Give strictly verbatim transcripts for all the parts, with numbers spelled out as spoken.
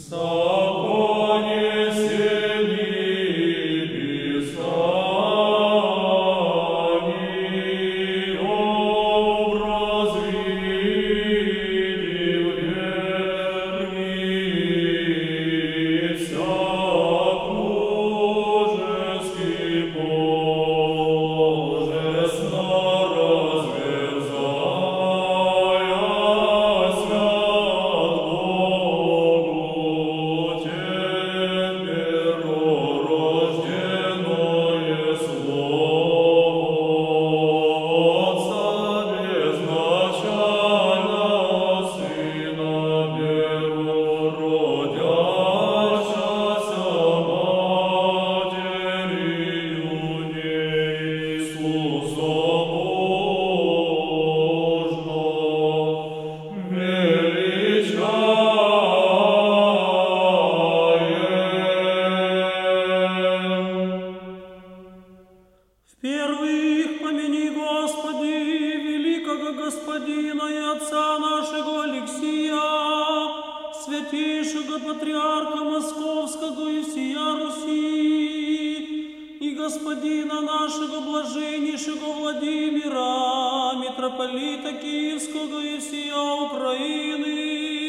Господина и Отца нашего Алексия, святейшего Патриарха Московского и всея Руси, и Господина нашего блаженнейшего Владимира, митрополита Киевского и всея Украины,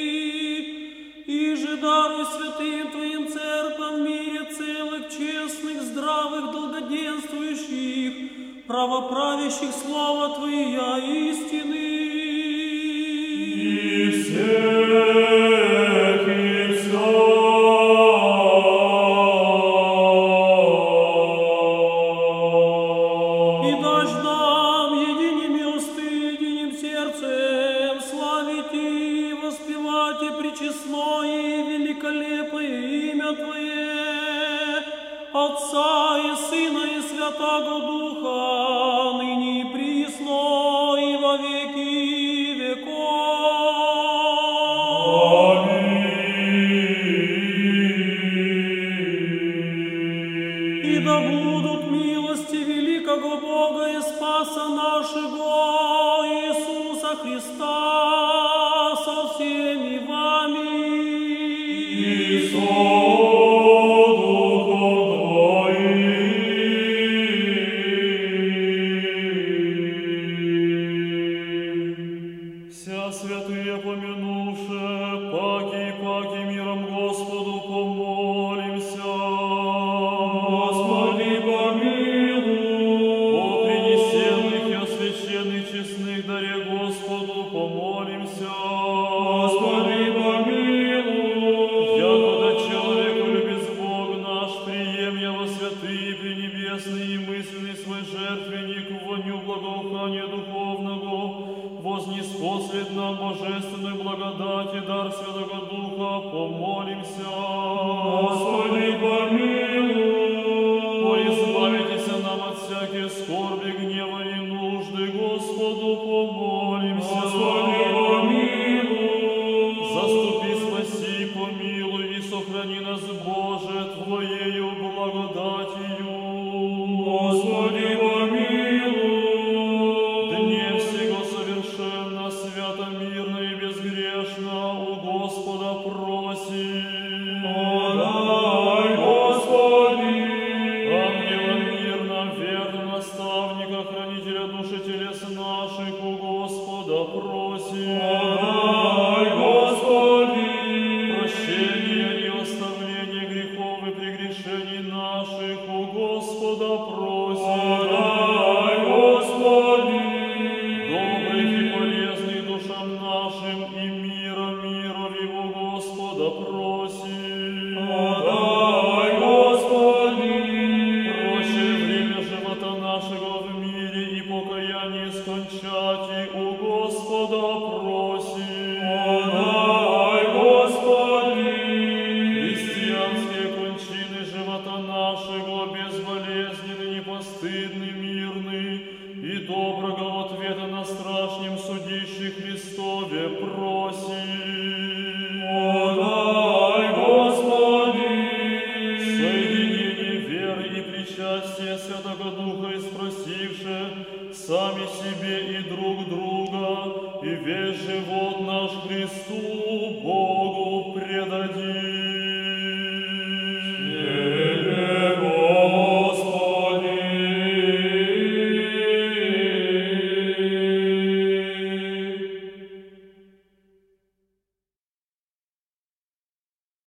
и же даруй святым Твоим церквам в мире целых, честных, здравых, долгоденствующих, правоправящих слава Твоя истины. И всех и вся. И дашь нам единими усты, единым сердцем славить и воспевать и пречестное и великолепное имя Твое, Отца и Сына и Святого Духа, ныне и присно и во веки веков. И да будут милости великого Бога и Спаса нашего Иисуса Христа со всеми вами. И со Духом Твоим. Вся святые помянувши, паки и паки миром Господу помолимся. Господи, помилуй. О принесенных и освященных честных даре Господу помолимся. Господи, помилуй. Якогда человеку любит Бог наш, приемля во святые, пренебесные и мысленный свой жертвенник, воню благоухания духовного, вознеспослед нам божественную благодать и дар Святого Духа, помолимся. Господи, помилуй. О, избавитесь нам от всяких скорби, гнева и нужды, Господу помолимся. Господи, помилуй. Заступи, спаси, помилуй и сохрани нас, Боже, Твоею благодатью. Господи, помилуй. Дне всего совершенно, свято, мирно и безгрешно у Господа просим. Подай, Господи. Ангела мирно, верно, наставника, хранителя души телес наших у Господа просим. Подай, Господи. Прощение и оставление грехов и прегрешений наших у Господа просим. Подай, Господи. Добрых и полезных душам нашим и мира, мира его Господа просим. Подай, Господи. Проще время живота нашего в мире и покаяние скончать и у Господа просим. Подай, Господи. Христианские кончины живота нашего безболезненны, непостыдны, мирны, и доброго ответа на страшном судище Христове просим. Подай, Господи. Соединение веры и причастия Святого Духа и спросивши сами себе и друг друга, и весь живот наш Христу Богу.